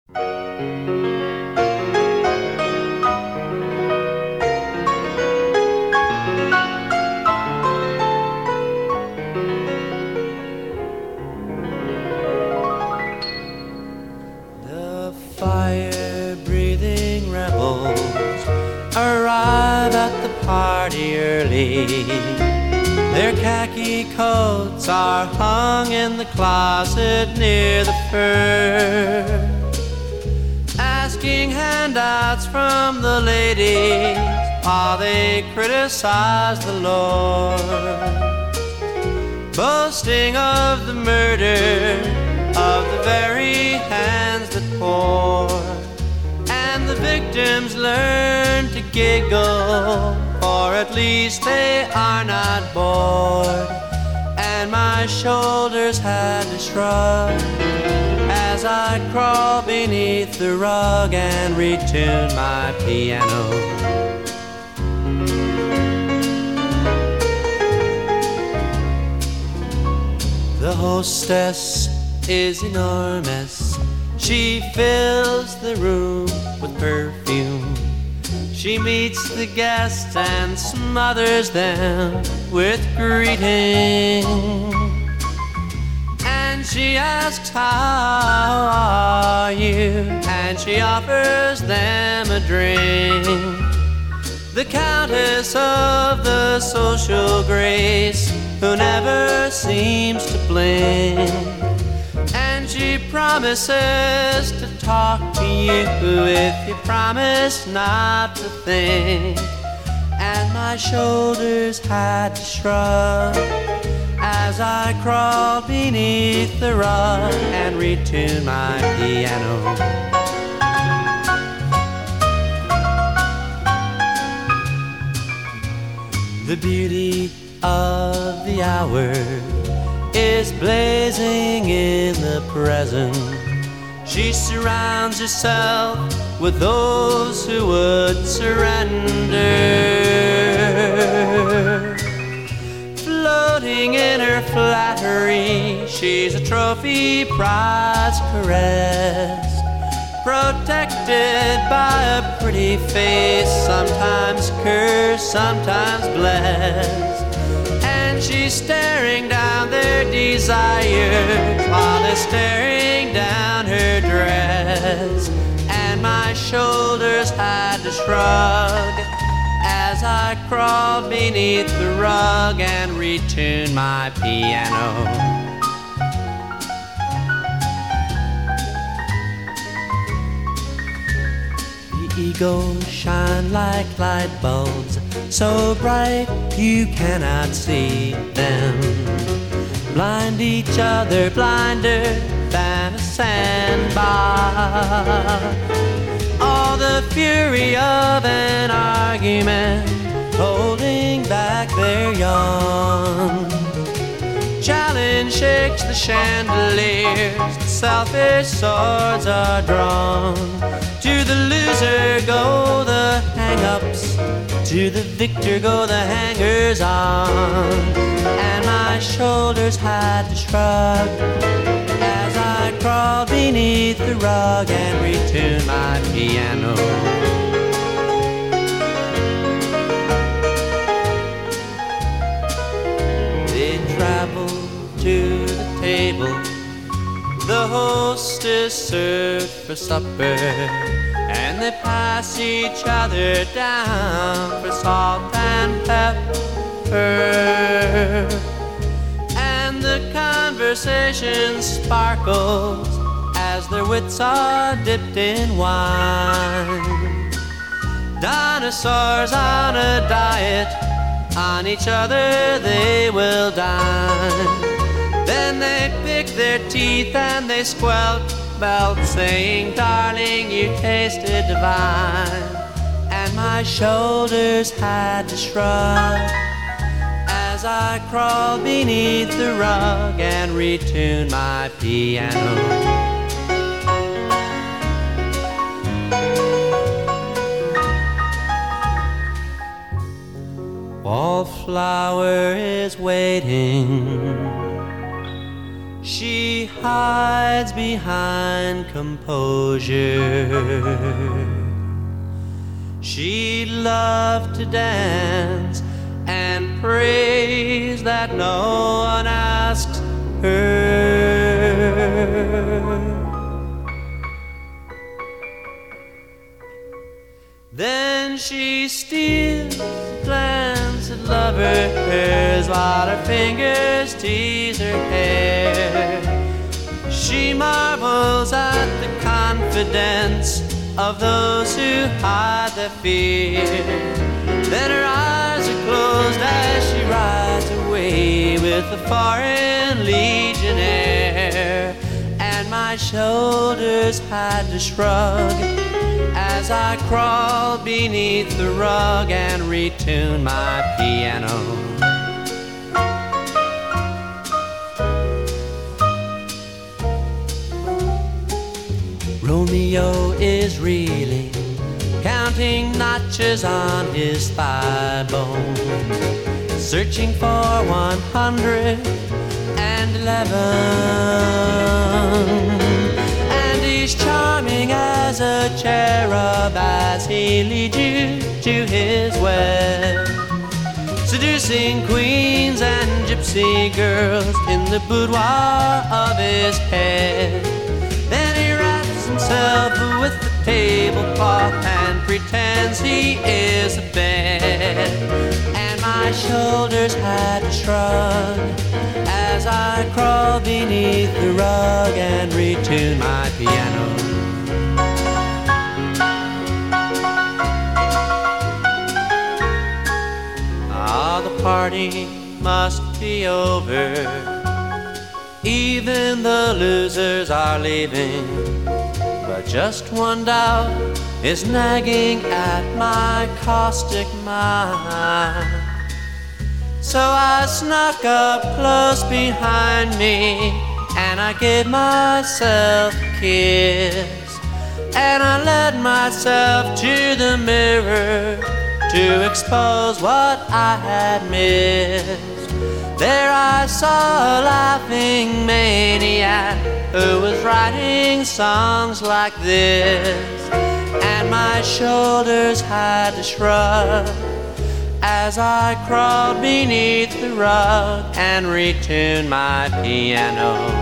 The fire-breathing rebels arrive at the party early. Their khaki coats are hung in the closet near the fur, asking handouts from the ladies while they criticize the Lord, boasting of the murder of the very hands that pour. And the victims learn to giggle, or at least they are not bored. And my shoulders had to shrug as I crawl beneath the rug and retune my piano. The hostess is enormous. She fills the room with perfume. She meets the guests and smothers them with greeting. And she asks, how are you? And she offers them a drink. The Countess of the social grace, who never seems to blink. And she promises to talk to you if you promise not to think. And my shoulders had to shrug as I crawled beneath the rug and retune my piano. The beauty of the hour is blazing in the present. She surrounds herself with those who would surrender. Floating in her flattery, she's a trophy prize caressed, protected by a pretty face, sometimes cursed, sometimes blessed. And she's staring down their desires while they're staring down her dress. And my shoulders had to shrug as I crawled beneath the rug and retuned my piano. Egos shine like light bulbs, so bright you cannot see them. Blind each other, blinder than a sandbar. All the fury of an argument, holding back their yawn. Challenge shakes the chandeliers, the selfish swords are drawn. To the loser go the hang-ups, to the victor go the hangers-on. And my shoulders had to shrug as I crawled beneath the rug and retuned my piano. They traveled to the table, the hostess served for supper, and they pass each other down for salt and pepper. And the conversation sparkles as their wits are dipped in wine. Dinosaurs on a diet, on each other they will dine. Then they pick their teeth and they squelch belt, saying, darling, you tasted divine. And my shoulders had to shrug as I crawled beneath the rug and retuned my piano. Wallflower is waiting. She hides hides behind composure. She loved to dance and prays that no one asks her. Then she steals a glance at lovers while her fingers tease her hair. She marvels at the confidence of those who hide their fear. Then her eyes are closed as she rides away with the foreign legionnaire. And my shoulders had to shrug as I crawled beneath the rug and retune my piano. Romeo is reeling, counting notches on his thigh bone, searching for 111. And he's charming as a cherub as he leads you to his web, seducing queens and gypsy girls in the boudoir of his head. Then he wraps himself with the tablecloth and pretends he is a bed. And my shoulders had to shrug as I crawl beneath the rug and retune my piano. Ah, the party must be over. Even the losers are leaving. But just one doubt is nagging at my caustic mind. So I snuck up close behind me and I gave myself a kiss. And I led myself to the mirror to expose what I had missed. There I saw a laughing maniac who was writing songs like this. And my shoulders had to shrug as I crawled beneath the rug and retuned my piano.